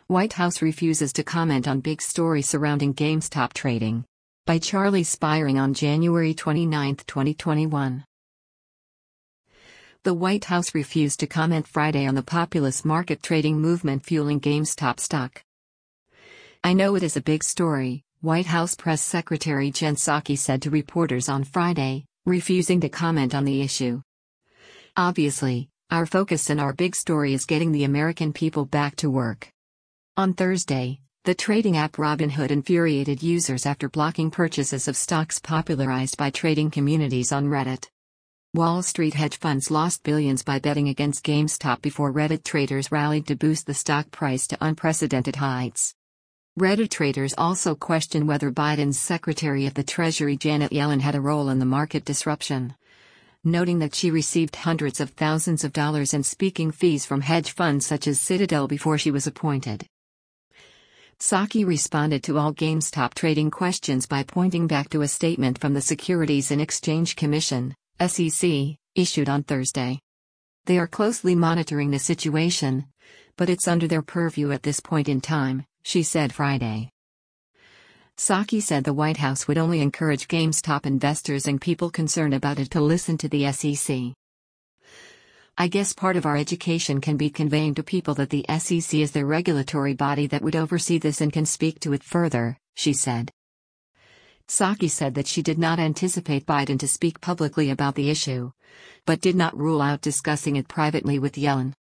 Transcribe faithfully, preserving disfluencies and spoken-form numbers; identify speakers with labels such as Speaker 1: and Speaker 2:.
Speaker 1: White House refuses to comment on big story surrounding GameStop trading. By Charlie Spiering on January twenty-ninth, twenty twenty-one. The White House refused to comment Friday on the populist market trading movement fueling GameStop stock. "I know it is a big story," White House Press Secretary Jen Psaki said to reporters on Friday, refusing to comment on the issue. "Obviously, our focus and our big story is getting the American people back to work." On Thursday, the trading app Robinhood infuriated users after blocking purchases of stocks popularized by trading communities on Reddit. Wall Street hedge funds lost billions by betting against GameStop before Reddit traders rallied to boost the stock price to unprecedented heights. Reddit traders also questioned whether Biden's Secretary of the Treasury Janet Yellen had a role in the market disruption, noting that she received hundreds of thousands of dollars in speaking fees from hedge funds such as Citadel before she was appointed. Psaki responded to all GameStop trading questions by pointing back to a statement from the Securities and Exchange Commission, S E C, issued on Thursday. "They are closely monitoring the situation, but it's under their purview at this point in time," she said Friday. Psaki said the White House would only encourage GameStop investors and people concerned about it to listen to the S E C. "I guess part of our education can be conveying to people that the S E C is the regulatory body that would oversee this and can speak to it further," she said. Psaki said that she did not anticipate Biden to speak publicly about the issue, but did not rule out discussing it privately with Yellen.